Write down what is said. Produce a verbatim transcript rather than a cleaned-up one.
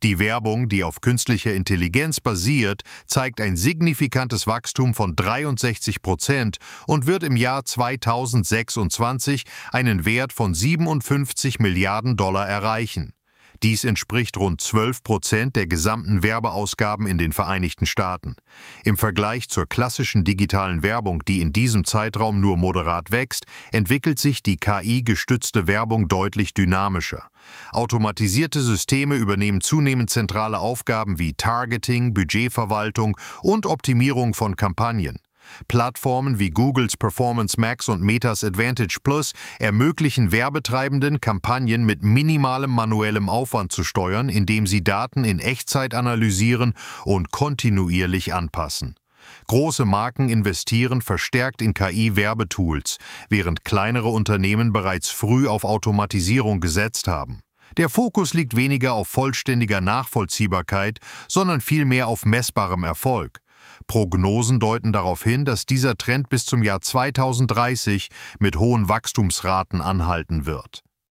Die Werbung, die auf künstlicher Intelligenz basiert, zeigt ein signifikantes Wachstum von dreiundsechzig Prozent und wird im Jahr zweitausendsechsundzwanzig einen Wert von siebenundfünfzig Milliarden Dollar erreichen. Dies entspricht rund zwölf Prozent der gesamten Werbeausgaben in den Vereinigten Staaten. Im Vergleich zur klassischen digitalen Werbung, die in diesem Zeitraum nur moderat wächst, entwickelt sich die K I-gestützte Werbung deutlich dynamischer. Automatisierte Systeme übernehmen zunehmend zentrale Aufgaben wie Targeting, Budgetverwaltung und Optimierung von Kampagnen. Plattformen wie Googles Performance Max und Metas Advantage Plus ermöglichen Werbetreibenden, Kampagnen mit minimalem manuellem Aufwand zu steuern, indem sie Daten in Echtzeit analysieren und kontinuierlich anpassen. Große Marken investieren verstärkt in K I-Werbetools, während kleinere Unternehmen bereits früh auf Automatisierung gesetzt haben. Der Fokus liegt weniger auf vollständiger Nachvollziehbarkeit, sondern vielmehr auf messbarem Erfolg. Prognosen deuten darauf hin, dass dieser Trend bis zum Jahr zweitausenddreißig mit hohen Wachstumsraten anhalten wird.